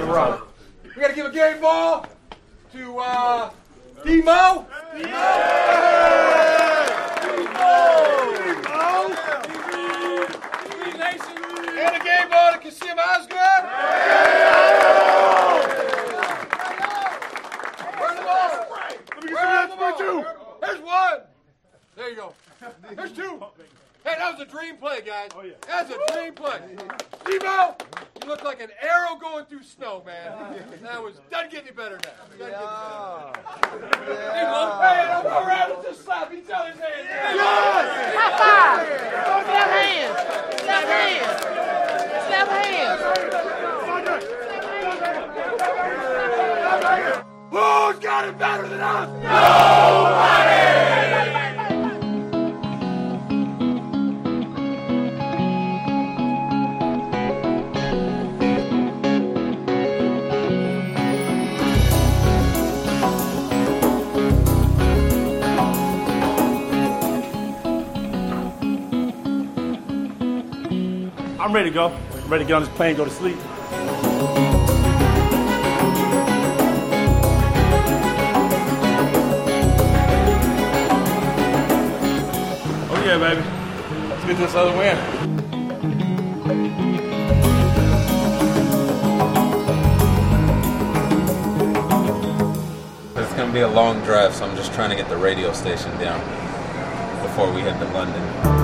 right. We got to give a game ball to Demo. And a game ball to Kasim Osgood. Where's the ball? Where's the ball? There's one. There you go. There's two. Hey, that was a dream play, guys. Oh, yeah. That's a dream play. Demo, you look like an arrow going through snow, man. Doesn't get any better now. Demo, hey, don't go around and just slap each other's hands. High five. Slap hands. Slap hands. Slap hands. Who's got it better than us? Nobody! I'm ready to go. I'm ready to get on this plane and go to sleep. Oh yeah, baby. Let's get this other win. It's going to be a long drive, so I'm just trying to get the radio station down before we head to London.